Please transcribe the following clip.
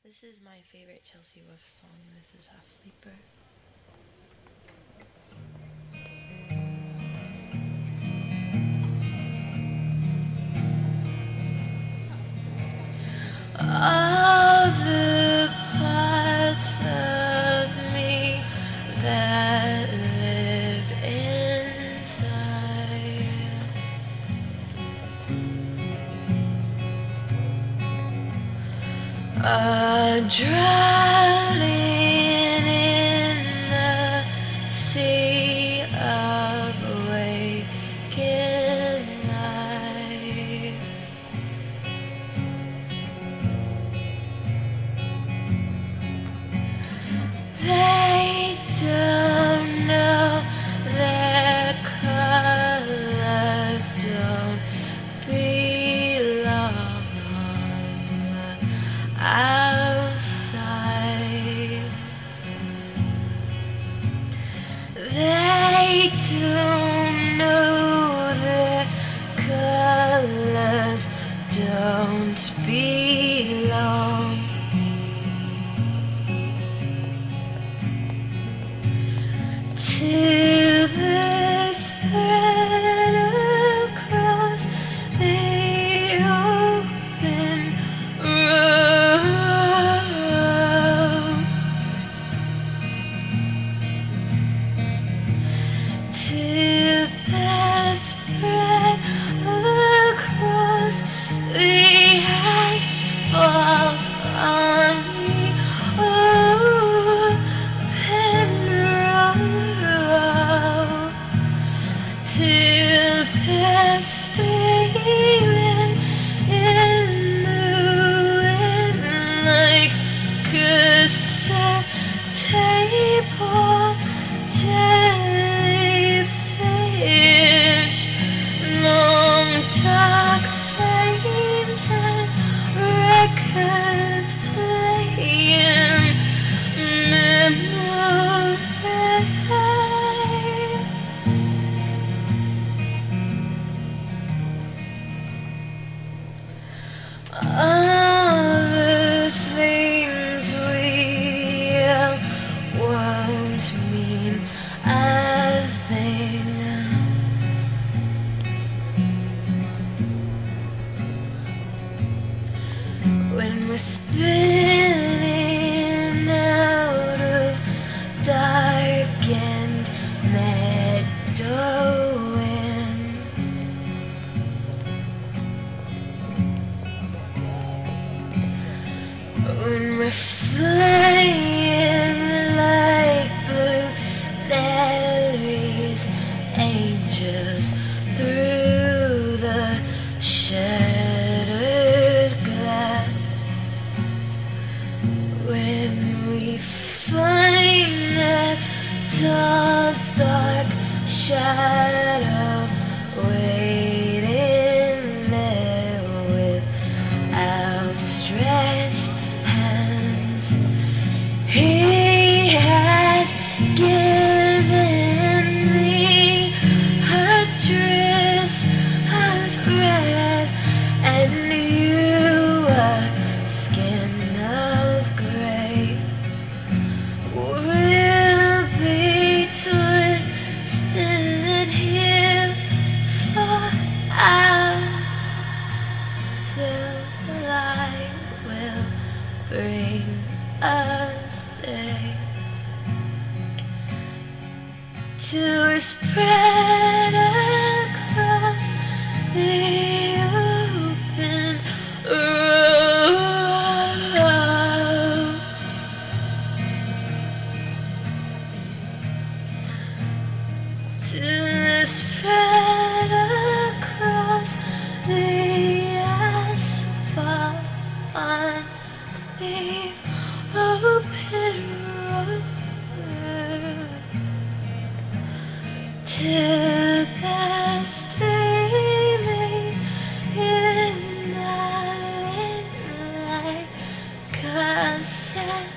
This is my favorite Chelsea Wolfe song. This is Half Sleeper. All the parts of me that live inside are drowning in the sea of waking life. They don't know their colors don't belong on the outside. They don't know their colors don't belong. To the spread across the open road, to the spread across the asphalt on the open road, to the steaming in the wind like cassette tape or jellyfish, long dark flames and records playing memories. All the things we won't mean a thing when we're spinning out of darkened meadowland. When we're flying like blueberries, angels through the shattered glass. When we find that tall, dark shadow waiting there with outstretched hands, He has given me a dress of red and you a skin of gray. We'll be twisted here for hours till the light will bring us there. Till we're spread across the open road, till we're spread across the asphalt on the open road, till the steaming in the wind like cassette